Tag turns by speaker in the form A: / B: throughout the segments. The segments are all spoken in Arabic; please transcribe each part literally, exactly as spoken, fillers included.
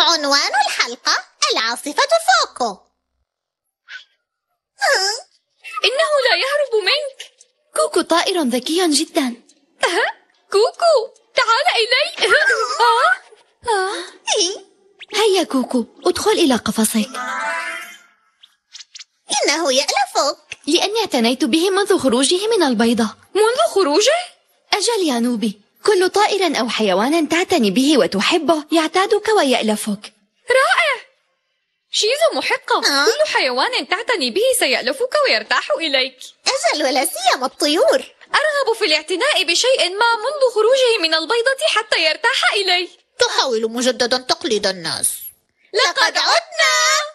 A: عنوان الحلقة العاصفة فوكو.
B: إنه لا يهرب منك.
C: كوكو طائر ذكي جدا.
B: كوكو تعال إلي. آه؟ آه؟
C: هيا كوكو ادخل إلى قفصك.
A: إنه يألفك
C: لأني اعتنيت به منذ خروجه من البيضة.
B: منذ خروجه؟
C: أجل يا نوبي، كل طائر أو حيوان تعتني به وتحبه يعتادك ويألفك.
B: رائع. شيزو محقة.
A: آه؟
B: كل حيوان تعتني به سيألفك ويرتاح إليك.
A: أجل، ولا سيما الطيور.
B: أرغب في الاعتناء بشيء ما منذ خروجه من البيضة حتى يرتاح إلي.
A: تحاول مجددا تقليد الناس.
B: لقد عدنا.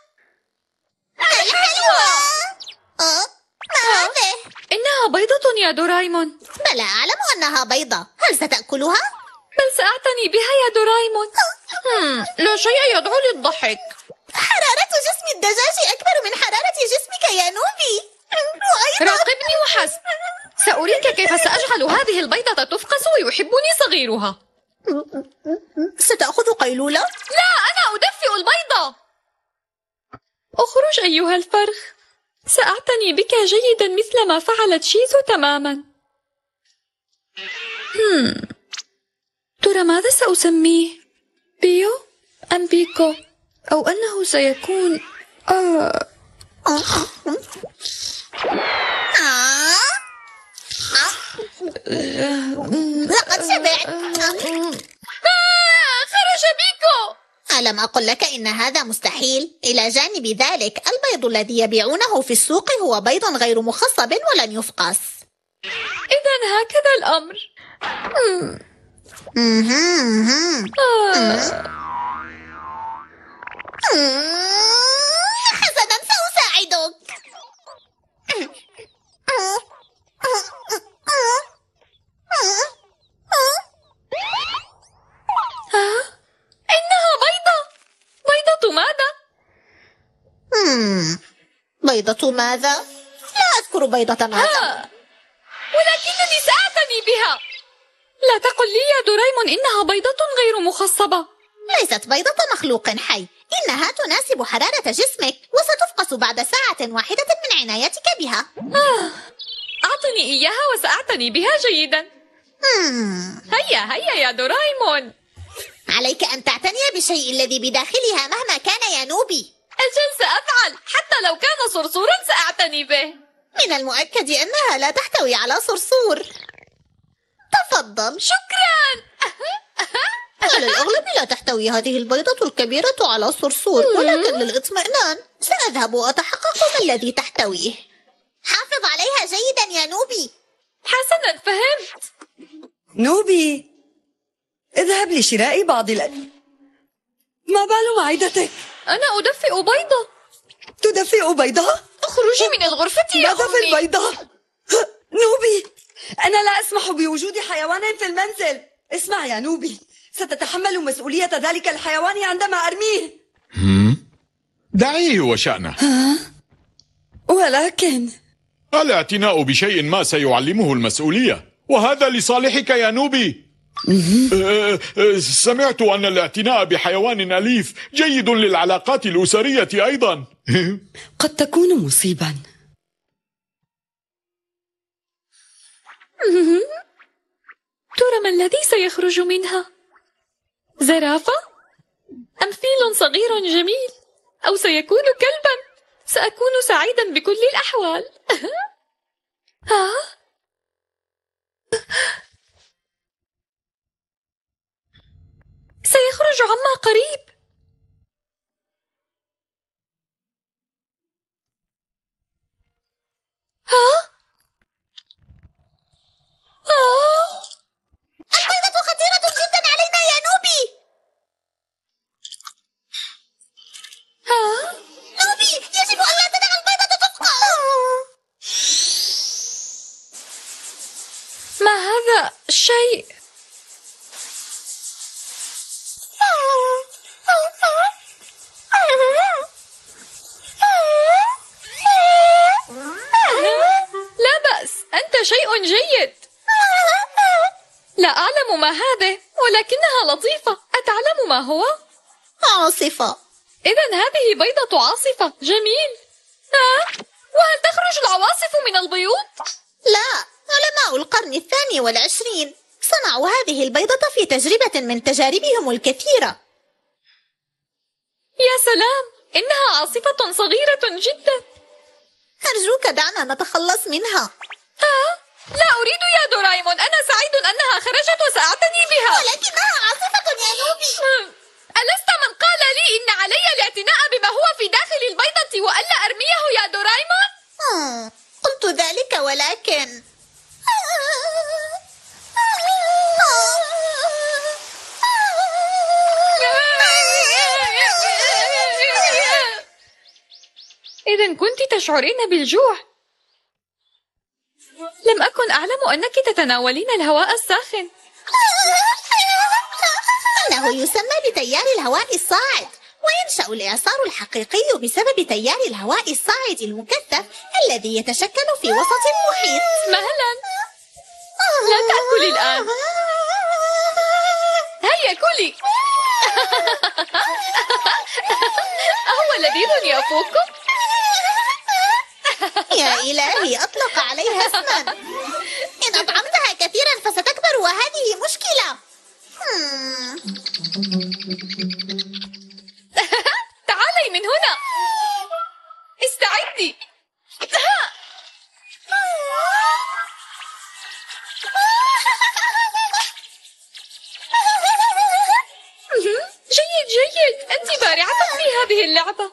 A: الحلوى. أه؟ ما هذه؟
B: إنها بيضة يا دورايمون.
A: بلى، أعلم أنها بيضة. هل ستأكلها؟
B: بل سأعتني بها يا دورايمون. لا شيء يدعو للضحك.
A: حرارة جسم الدجاج أكبر من حرارة جسمك يا نوبي. وأيضا
B: راقبني وحسب. سأريك كيف سأجعل هذه البيضة تفقس ويحبني صغيرها.
A: ستأخذ قيلولة؟
B: لا، أنا أدفئ البيضة. اخرج أيها الفرخ. سأعتني بك جيدا مثل ما فعلت شيزو تماما. هم. ترى ماذا سأسميه؟ بيو أم بيكو؟ أو أنه سيكون آه.
A: آه. لقد شبعت.
B: آه. خرج بيكو.
A: ألم أقل لك إن هذا مستحيل؟ إلى جانب ذلك البيض الذي يبيعونه في السوق هو بيض غير مخصب ولن يفقس.
B: إذن هكذا الأمر. آه.
A: حسنا، سأساعدك.
B: ها؟ إنها بيضة. بيضة ماذا؟
A: مم. بيضة ماذا؟ لا أذكر بيضة ماذا.
B: ها. ولكنني سأعتني بها. لا تقل لي يا دورايمون إنها بيضة غير مخصبة.
A: ليست بيضة مخلوق حي، إنها تناسب حرارة جسمك وستفقس بعد ساعة واحدة من عنايتك بها.
B: آه. أعطني إياها وسأعتني بها جيدا.
A: مم.
B: هيا هيا يا دورايمون.
A: عليك أن تعتني بالشيء الذي بداخلها مهما كان يا نوبي.
B: أجل سأفعل، حتى لو كان صرصورا سأعتني به.
A: من المؤكد أنها لا تحتوي على صرصور. تفضل.
B: شكرا.
A: على الأغلب لا تحتوي هذه البيضة الكبيرة على صرصور، ولكن للإطمئنان سأذهب وأتحقق ما الذي تحتويه. حافظ عليها جيدا يا نوبي.
B: حسنا، فهمت.
D: نوبي، اذهب لشراء بعض الأكل. ما بال معدتك؟
B: أنا أدفئ بيضة.
D: تدفئ بيضة؟
B: اخرجي من الغرفة يا
D: ماذا في
B: أمي.
D: البيضة؟ نوبي، أنا لا أسمح بوجود حيوان في المنزل. اسمع يا نوبي، ستتحمل مسؤولية ذلك الحيوان عندما أرميه.
E: هم؟ دعيه وشأنه.
D: ولكن
E: الاعتناء بشيء ما سيعلمه المسؤولية، وهذا لصالحك يا نوبي. أه، أه، سمعت أن الاعتناء بحيوان أليف جيد للعلاقات الأسرية أيضا.
D: قد تكون مصيبا.
B: ترى ما الذي سيخرج منها؟ زرافة؟ أم فيل صغير جميل؟ أو سيكون كلبا؟ سأكون سعيدا بكل الأحوال. ها؟ سيخرج عما قريب. ها؟ آه.
A: البيضة خطيرة جدا علينا يا نوبي.
B: ها؟
A: نوبي، يجب أن لا تدع البيضة تفقس.
B: ما هذا الشيء؟ لا بأس، أنت شيء جيد. لا أعلم ما هذا، ولكنها لطيفة. أتعلم ما هو؟
A: عاصفة.
B: إذا هذه بيضة عاصفة. جميل. ها؟ وهل تخرج العواصف من البيوض؟
A: لا، علماء القرن الثاني والعشرين صنعوا هذه البيضة في تجربة من تجاربهم الكثيرة.
B: يا سلام، إنها عاصفة صغيرة جدا.
A: أرجوك دعنا نتخلص منها.
B: ها؟ لا أريد يا دورايمون، أنا سعيد أنها خرجت وسأعتني بها.
A: ولكنها عاصفة يا نوبي.
B: ألست من قال لي إن علي الاعتناء بما هو في داخل البيضة وألا أرميه يا دورايمون؟
A: آه، قلت ذلك ولكن
B: إذا كنت تشعرين بالجوع. لم أكن أعلم أنك تتناولين الهواء الساخن.
A: إنه يسمى بتيار الهواء الصاعد، وينشأ الإعصار الحقيقي بسبب تيار الهواء الصاعد المكثف الذي يتشكل في وسط المحيط.
B: مهلا، لا تأكلي الآن. هيا كلي. أهو لذيذ يا فوكو؟
A: يا إلهي، أطلق عليها اسما. إن أطعمتها كثيرا فستكبر وهذه مشكلة.
B: تعالي من هنا. استعدي. جيد جيد، أنت بارعة في هذه اللعبة.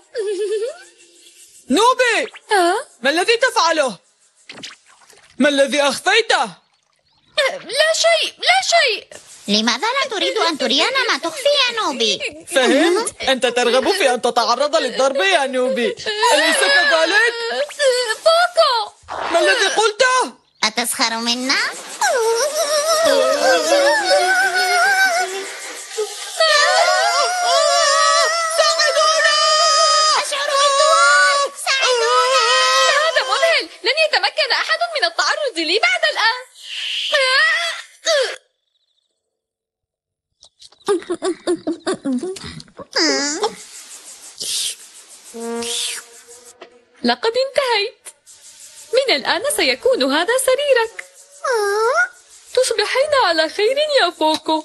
F: نوبي،
B: ها؟
F: ما الذي تفعله؟ ما الذي أخفيته؟
B: لا شيء لا شيء.
A: لماذا لا تريد أن ترينا ما تخفي يا نوبي؟
F: فهمت؟ أنت ترغب في أن تتعرض للضرب يا نوبي، أليس كذلك؟
B: فوكو،
F: ما الذي قلته؟
A: أتسخر منا؟
B: هذا مذهل. لن يتمكن أحد من التعرض لي بعد الآن. لقد انتهيت. من الآن سيكون هذا سريرك. تصبحين على خير يا فوكو.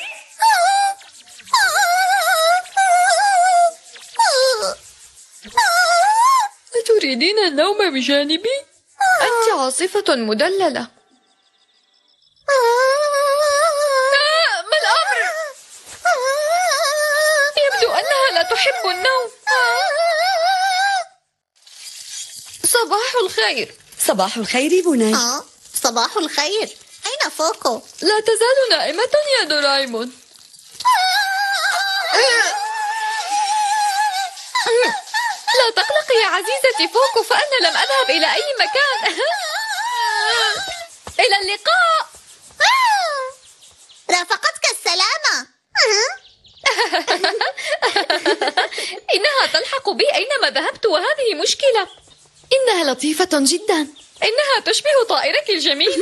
B: أتريدين النوم بجانبي؟ أنت عاصفة مدللة. ما الأمر؟ يبدو أنها لا تحب النوم. صباح الخير.
D: صباح الخير بني.
A: آه، صباح الخير. أين فوكو؟
B: لا تزال نائمة يا دورايمون. لا تقلقي يا عزيزتي فوكو، فأنا لم أذهب إلى أي مكان. إلى اللقاء.
A: رافقتك السلامة.
B: إنها تلحق بي أينما ذهبت وهذه مشكلة.
C: إنها لطيفة جدا.
B: إنها تشبه طائرك الجميل.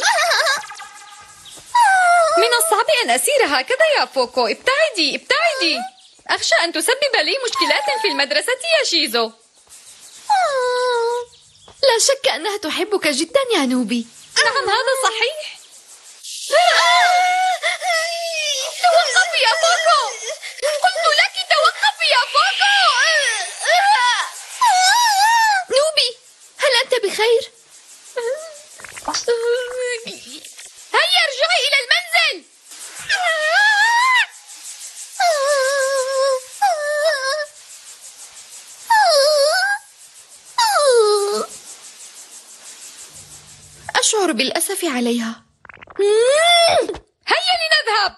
B: من الصعب أن أسير هكذا يا فوكو. ابتعدي ابتعدي، أخشى أن تسبب لي مشكلات في المدرسة يا شيزو.
C: لا شك أنها تحبك جدا يا نوبي.
B: نعم هذا صحيح. توقفي يا فوكو، قلت لك توقفي يا فوكو.
C: نوبي، هل أنت بخير؟
B: هيا ارجعي إلى المنزل.
C: أشعر بالأسف عليها.
B: هيا لنذهب.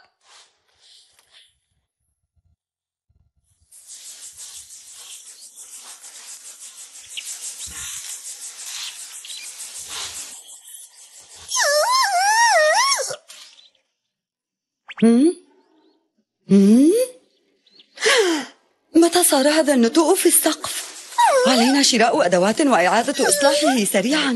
D: متى صار هذا النتوء في السقف؟ علينا شراء أدوات وإعادة إصلاحه سريعا.